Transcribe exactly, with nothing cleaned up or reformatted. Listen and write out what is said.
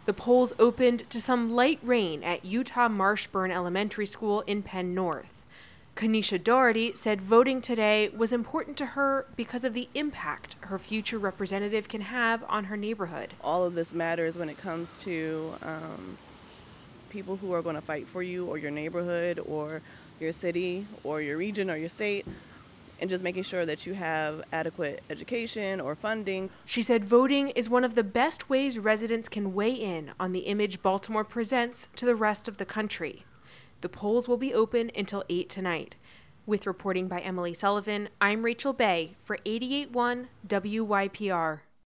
The polls opened to some light rain at Utah Marshburn Elementary School in Penn North. Kanisha Doherty said voting today was important to her because of the impact her future representative can have on her neighborhood. All of this matters when it comes to um, people who are going to fight for you or your neighborhood or your city or your region or your state, and just making sure that you have adequate education or funding. She said voting is one of the best ways residents can weigh in on the image Baltimore presents to the rest of the country. The polls will be open until eight tonight. With reporting by Emily Sullivan, I'm Rachel Bay for eighty-eight point one W Y P R.